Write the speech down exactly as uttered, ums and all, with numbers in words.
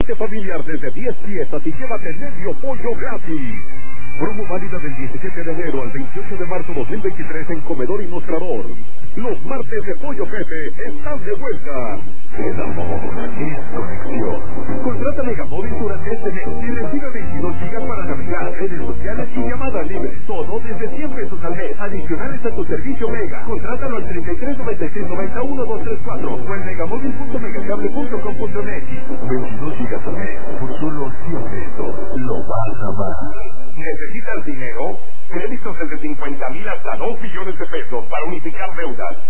paquete familiar desde diez piezas y llévate medio pollo gratis. Promo válida del diecisiete de enero al veintiocho de marzo dos mil veintitrés en Comedor y Mostrador. Los martes de Pollo Pepe están de vuelta. El amor es conexión. Contrata Megamóvil durante este mes y recibe veintidós gigas para navegar, redes sociales y llamadas libres. Todo desde cien pesos al mes. Adicionales a tu servicio Mega. Contrátalo al treinta y tres noventa y seis noventa y uno dos tres cuatro o en megamóvil punto megacable punto com punto m x. veintidós gigas al mes por solo cien pesos. Lo vas a amar. ¿Necesitas dinero? Créditos desde cincuenta mil hasta dos billones de pesos para unificar deudas.